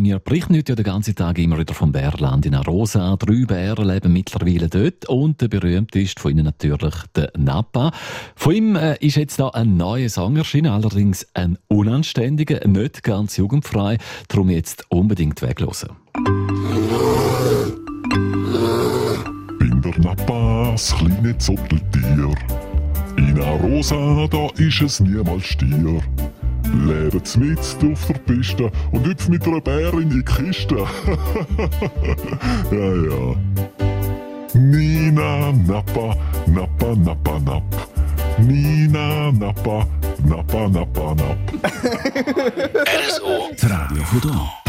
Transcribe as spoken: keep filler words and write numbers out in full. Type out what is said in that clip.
wir berichten heute ja den ganzen Tag immer wieder vom Bärland in Arosa. Drei Bären leben mittlerweile dort und der berühmteste von ihnen natürlich der Nappa. Von ihm äh, ist jetzt da ein neuer Song erschienen, allerdings ein unanständiger, nicht ganz jugendfrei. Darum jetzt unbedingt weglosen. Bin der Nappa, das kleine Zotteltier. In Arosa, da ist es niemals Stier. Leben's mit auf der Piste und hüpf mit einer Bär in die Kiste. Ja, ja. Nina, Nappa, Nappa, Nappa, Napp. Nina, Nappa, Nappa, Nappa, Napp. R S O. Das Radio von hier.